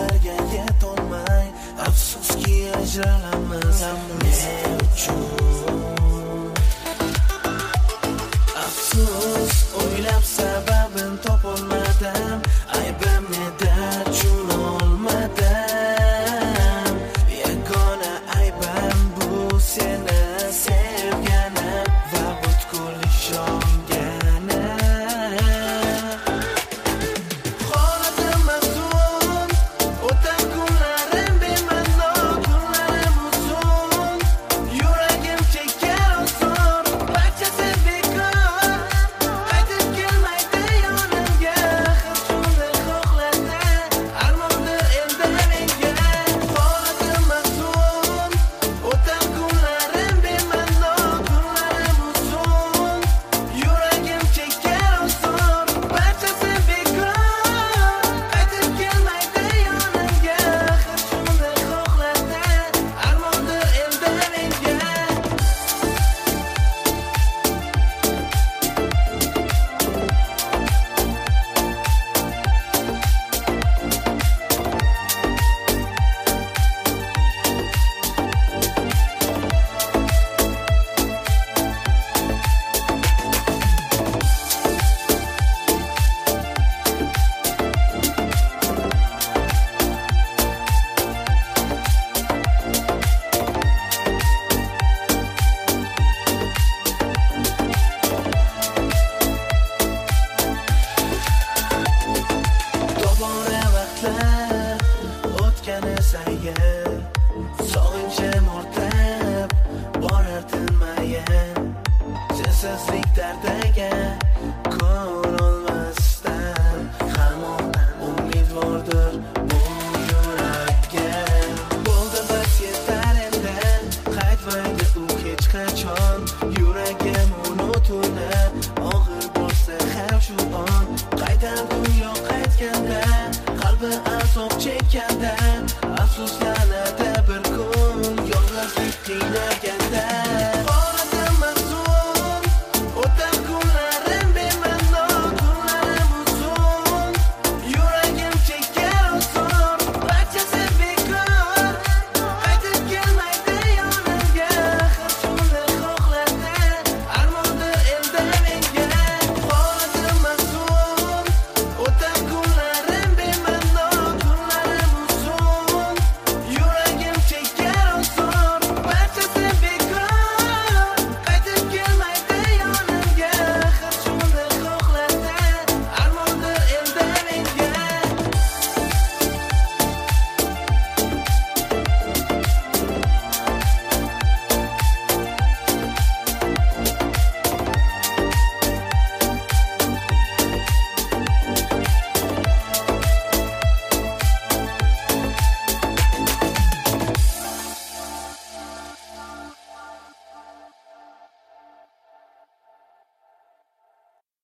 ko'zlarga yetolmay afsuski ajralamiz. Ne uchun afsus, o'ylab sababin topolmadim. Aybim neda tushunolmadim. Yagona aybim bu seni sevganim va butkul ishonganim. Holatim maftun, o'tar kunlarim bema'no, kunlarim uzun. Yuragim chekar osor, barchasi bekor. Qaytib kelmaydi yonimga, har shunday xohladi, armondir endi menga. Holatim maftun, o'tar kunlarim bema'no, kunlarim uzun. Yuragim chekar osor, barchasi bekor. Qaytib kelmaydi yonimga, har shunday xohladi, armondir endi menga. Tobora vaqtlar o'tgani sayin sog'inchim ortib borar tinmayin. Sensizlik dardiga ko'rolmasdan hamon umidvordir bu yuragim. Bo'ldi bas yetar endi, qaytmaydi u hech qachon. Yuragim unutuni og'ir bo'lsa ham shu on. Qaytar dunyo qaytganda, qalbi azob chekkanda.